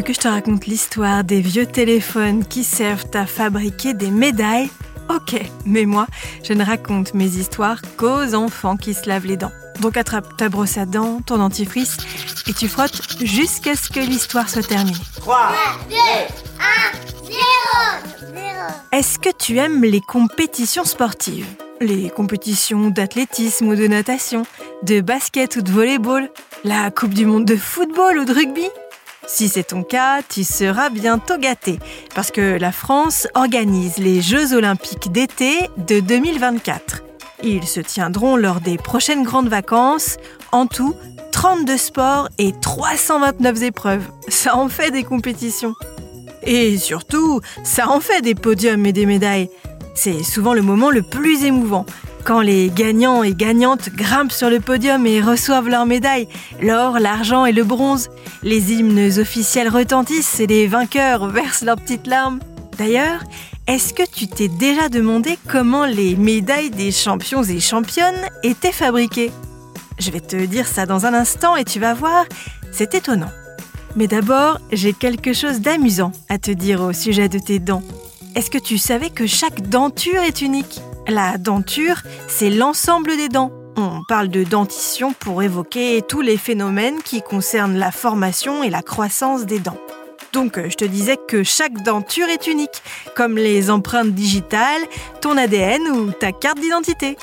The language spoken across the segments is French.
veux que je te raconte l'histoire des vieux téléphones qui servent à fabriquer des médailles? Ok, mais moi, je ne raconte mes histoires qu'aux enfants qui se lavent les dents. Donc attrape ta brosse à dents, ton dentifrice, et tu frottes jusqu'à ce que l'histoire soit terminée. 3, 2, 1, 0. Est-ce que tu aimes les compétitions sportives? Les compétitions d'athlétisme ou de natation, de basket ou de volley-ball, la Coupe du monde de football ou de rugby? Si c'est ton cas, tu seras bientôt gâté, parce que la France organise les Jeux Olympiques d'été de 2024. Ils se tiendront lors des prochaines grandes vacances. En tout, 32 sports et 329 épreuves. Ça en fait des compétitions. Et surtout, ça en fait des podiums et des médailles. C'est souvent le moment le plus émouvant, quand les gagnants et gagnantes grimpent sur le podium et reçoivent leurs médailles, l'or, l'argent et le bronze. Les hymnes officiels retentissent et les vainqueurs versent leurs petites larmes. D'ailleurs, est-ce que tu t'es déjà demandé comment les médailles des champions et championnes étaient fabriquées? Je vais te dire ça dans un instant et tu vas voir, c'est étonnant. Mais d'abord, j'ai quelque chose d'amusant à te dire au sujet de tes dents. Est-ce que tu savais que chaque denture est unique? La denture, c'est l'ensemble des dents. On parle de dentition pour évoquer tous les phénomènes qui concernent la formation et la croissance des dents. Donc, je te disais que chaque denture est unique, comme les empreintes digitales, ton ADN ou ta carte d'identité.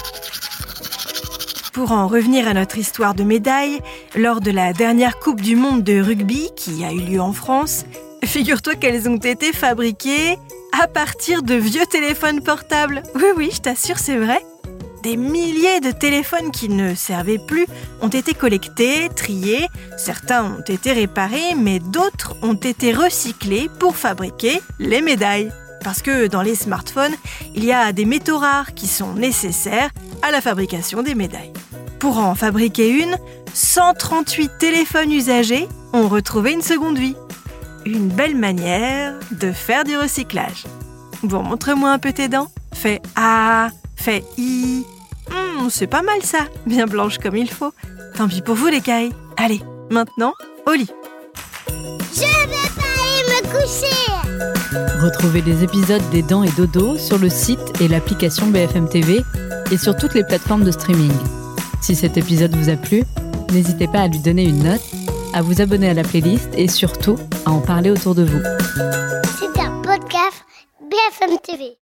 Pour en revenir à notre histoire de médailles, lors de la dernière Coupe du monde de rugby qui a eu lieu en France, figure-toi qu'elles ont été fabriquées à partir de vieux téléphones portables. Oui, je t'assure, c'est vrai. Des milliers de téléphones qui ne servaient plus ont été collectés, triés. Certains ont été réparés, mais d'autres ont été recyclés pour fabriquer les médailles. Parce que dans les smartphones, il y a des métaux rares qui sont nécessaires à la fabrication des médailles. Pour en fabriquer une, 138 téléphones usagés ont retrouvé une seconde vie. Une belle manière de faire du recyclage. Bon, montre-moi un peu tes dents. Fais A, fais I. C'est pas mal ça, bien blanche comme il faut. Tant pis pour vous les caries. Allez, maintenant, au lit. Je vais pas aller me coucher. Retrouvez les épisodes des Dents et Dodo sur le site et l'application BFM TV et sur toutes les plateformes de streaming. Si cet épisode vous a plu, n'hésitez pas à lui donner une note, à vous abonner à la playlist et surtout à en parler autour de vous. C'est un podcast BFM TV.